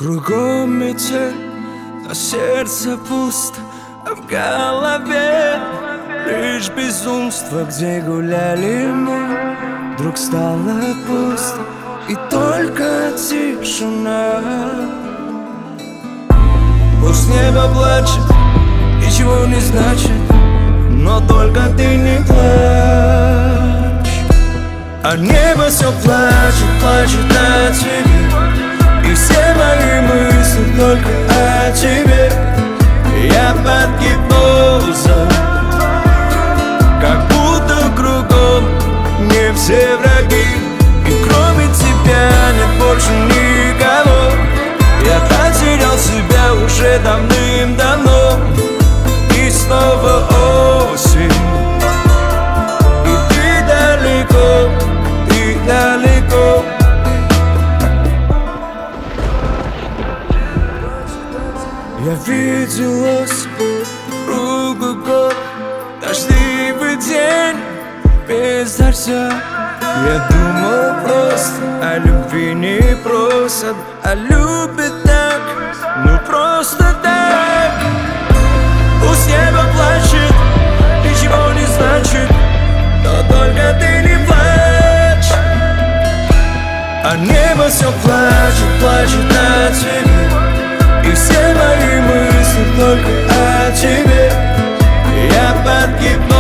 Кругом метель, но сердце пусто, а в голове лишь безумство. Где гуляли мы, вдруг стало пусто, и только тишина. Пусть небо плачет, ничего не значит, но только ты не плачь. А небо все плачет, плачет о тебе, и все мои мысли только о тебе. Я под гипнозом, как будто кругом не все враги, и кроме тебя нет больше никого. Я потерял себя уже давным-давно, и снова осень, и ты далеко, ты далеко. Я видел осень, круглый год, дождливый день без дождя. Я думал просто о любви, не просто, а любит так, ну просто так. Пусть небо плачет, ничего не значит, но только ты не плачь. А небо все плачет, плачет о тебе, и все мои мысли только о тебе. Я под гипнозом,